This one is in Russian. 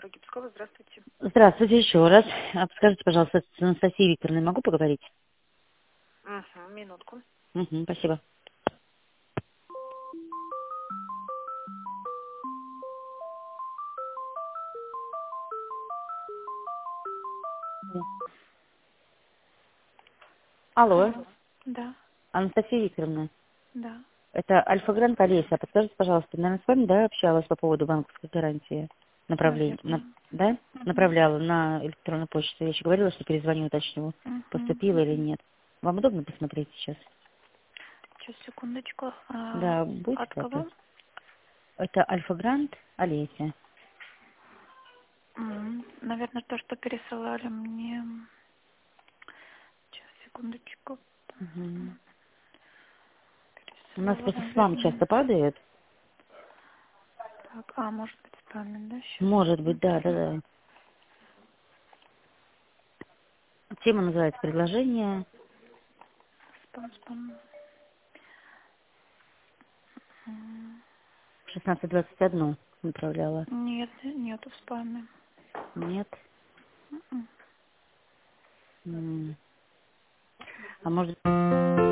дороги Пскова. Здравствуйте. Здравствуйте еще раз. Подскажите, пожалуйста, с Анастасией Викторовной могу поговорить? Угу, минутку. Спасибо. Алло, Алло. Да, Анастасия Викторовна. да. Это Альфа-Гранд Олеся. Подскажите, пожалуйста, наверное, с вами, да, общалась по поводу банковской гарантии? Наверное. Да? Угу. Направляла на электронную почту. Я еще говорила, что перезвоню, уточню, Угу. поступила или нет. Вам удобно посмотреть сейчас? Сейчас, секундочку. Да, будет От вопрос? кого? Это Альфа-Гранд Олеся. Наверное, то, что пересылали мне. Сейчас, секундочку. Мгм. У нас Пересылала, просто спам наверное. часто падает. Так, может быть, спамин, да? Сейчас Может быть, да, да, посмотрю. да. Тема называется «Предложение». Спам. 16:21 направляла. Нет, нету в спаме. Нет. Мгм. А может